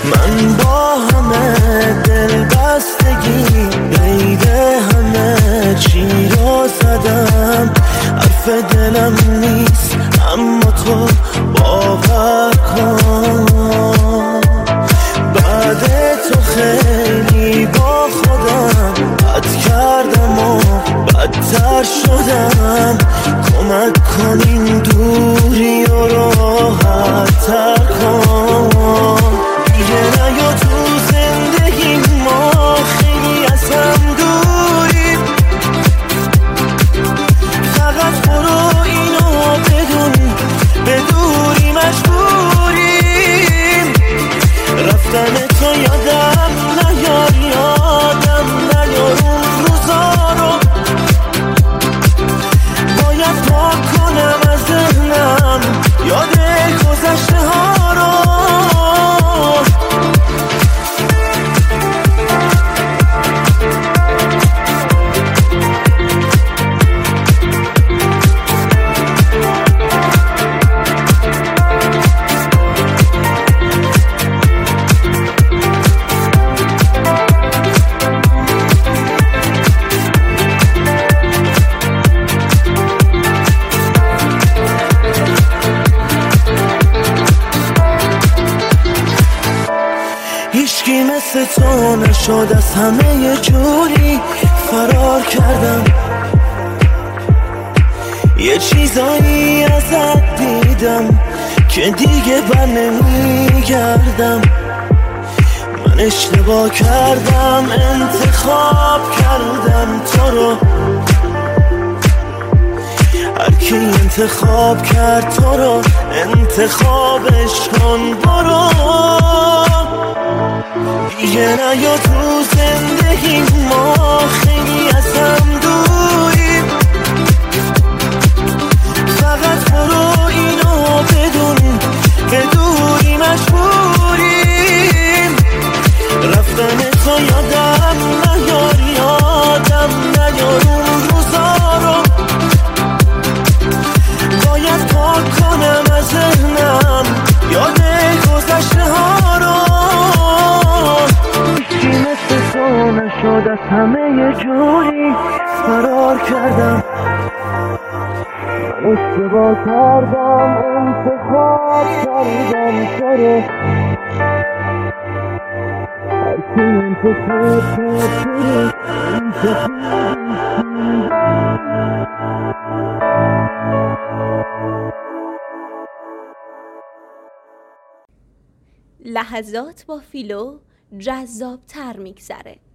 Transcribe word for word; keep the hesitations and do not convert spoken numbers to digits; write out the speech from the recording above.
من با همه دل بستگی قید همه چی رو زدم، حرف دلم نیست اما تو باور کن. بعد تو خیلی با خودم بد کردم و بدتر شدم، کمک کن این دوری و راحت تر کن. دیگه نیا تو زندگی ما خیلی از هم دوریم، فقط برو اینو بدون به دوری مجبوریم. رفتن تو یادم نیار، یادم نیار اون روزا رو، باید پاک کنم از ذهنم یاد گذشته ها رو. هیچکی مثل تو نشد، از همه یه جوری فرار کردم. یه چیزایی ازت دیدم که دیگه بر نمیگردم. من اشتباه کردم، انتخاب کردم تو رو. هر کی انتخاب کرد تو رو انتخابش کن، برو. دیگه نیا تو زندگی ما خیلی از هم دوریم، فقط برو اینو بدون به دوری مجبوریم. رفتن تو یادم نیار، یادم نیار اون روزا رو، باید پاک کنم از ذهنم یاد گذشته ها رو. هیچی مثل تو نشد، از همه یه جوری فرار کردم. من اشتباه کردم، انتخاب کردم تو رو. هر کی انتخاب کرد تو رو لحظات با فیلو جذاب تر میگذره.